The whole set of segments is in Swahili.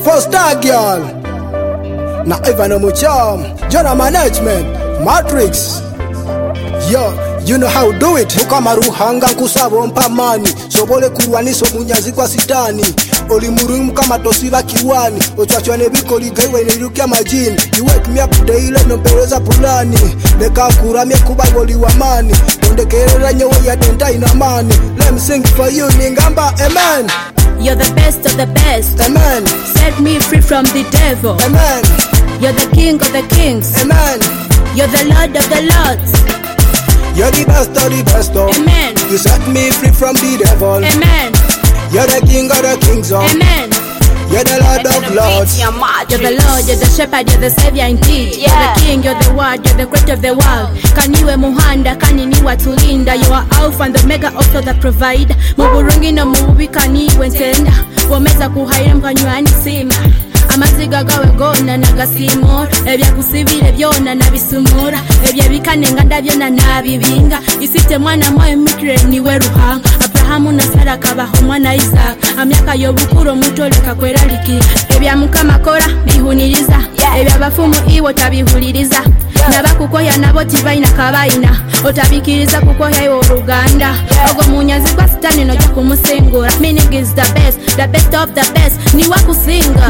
4-star girl. Na Ivan Omucham, Jona Management, Matrix. Yo, you know how to do it. Mukama ruhanga kusabo mpamani. Sobole kurwaniso munyazi kwa sitani. Oli murumu kama tosiva kiwani. Ochwachwane biko ligaiwe nirukia majini. You wake me up daily no pereza pulani. Leka kuramia kubagoli wa mani. Ondekerera nyewe ya denta inamani. Let me sing for you ningamba, amen. You're the best of the best. Amen. Set me free from the devil. Amen. You're the king of the kings. Amen. You're the lord of the lords. You're the best of the best of. Amen. You set me free from the devil. Amen. You're the king of the kings of. Amen. You're the lord of lords. You're the Lord, you're the shepherd, you're the savior indeed. You're the king, you're the word, you're the creator of the world. Kaniwe muhanda, kaniniwa tulinda. You are alpha and the omega, also the provider. Muburungi no mubi kaniwe ntenda. Womeza kuhaira mkanywani sima. Amaziga gawe gona nagasimura. Ebya kusibire byona nabisumura. Ebya bikanenga ndabyona nabibinga. Isite mwana mwe mikire niwe ruhanga. Abrahamu na Sara kabaho mwana Isaac. Amyaka yobukuro mutoleka kweraliki. Ebya mukama kora bihuniriza. Ebya bafumu iwo tabihuliriza. Nabakukoya nabo tibaina kabaina. Otabikiriza kukoya iwo Uganda. Ogo munyazi kwa sitani noja kumusengura. Meaning is the best of the best. Ni wakusinga.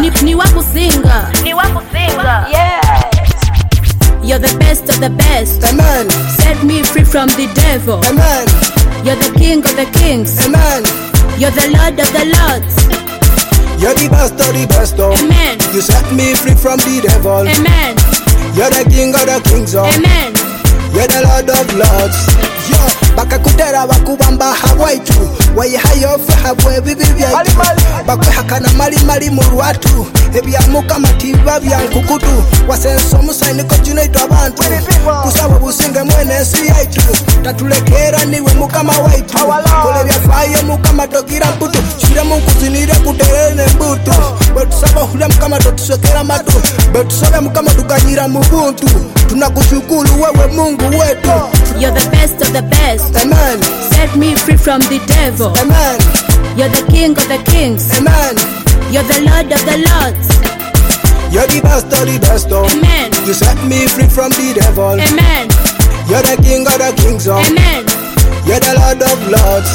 Yeah. You're the best of the best. Amen. Set me free from the devil. Amen. You're the king of the kings. Amen. You're the lord of the lords. You're the best of the best of. Amen. You set me free from the devil. Amen. You're the king of the kings of. Amen. You're the lord of lords. Yo, bakakutera bakubamba habwaitu. Waye hayofe habwe bibi byaitu. Bakwe hakana mali mu lwatu. Ebyamuka matiba byankukutu. Wasenso musainiko junaito abantu. Kusaba businge mwene si yaitu. Tatulekera niwe mukama waitu. Kole byafaye mukama togira mbutu. Shire munkuzinire kuterene mbutu. Betusaba hule mukama totusekera matu. Betusabe mukama tukanyira mubuntu. Tunakushukuru wewe Mungu wetu. You're the best of the best. Amen. Set me free from the devil. Amen. You're the king of the kings. Amen. You're the lord of the lords. You're the best of the best of. Amen. You set me free from the devil. Amen. You're the king of the kings of. Amen. You're the lord of lords.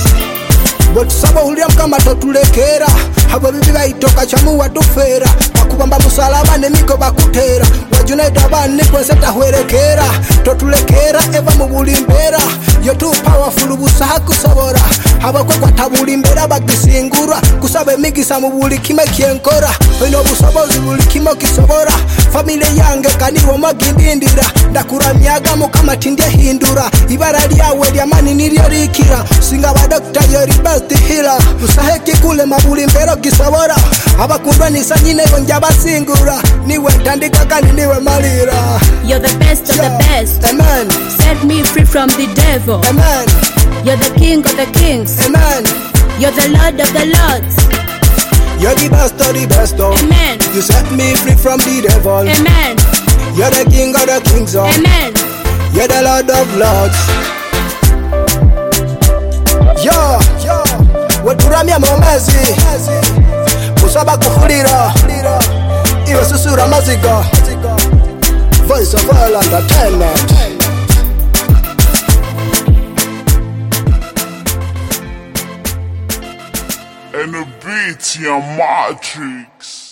But sabo hulia mkama totulekera. Habo bibi baitoka chamu watufera. Bakubamba musalaba nemiko bakutera. Wajunaita bani kwenseta hwerekera. Totulekera eva mubulimbera. You're too powerful busaha kusobora. Habakwe kwa tabulimbera bagisingura. Kusabe migisa mubuli kime kienkora. Weno busobozi buli kime kisobora. Famile yange kaniwo magindindira. Ndakuramyaga mukama tindye hindura. Ibara lyawe lyamani niryo rikira. Singa ba doctor yori best healer. Usaheki kule mabulimbero kisobora. Abakundwa nisanyine yonja basingura. Niwe tandika kandi niwe malira. You're the best of the best. Amen. Set me free from the devil. Amen. You're the king of the kings. Amen. You're the lord of the lords. You're the best of the best of. Amen. You set me free from the devil. Amen. You're the king of the kings of. Amen. You're the lord of lords. Yo, weturamya momezi. Kusaba kuhulira. Iwe susura maziga. Voice of all entertainment. And the beats, your Matrix.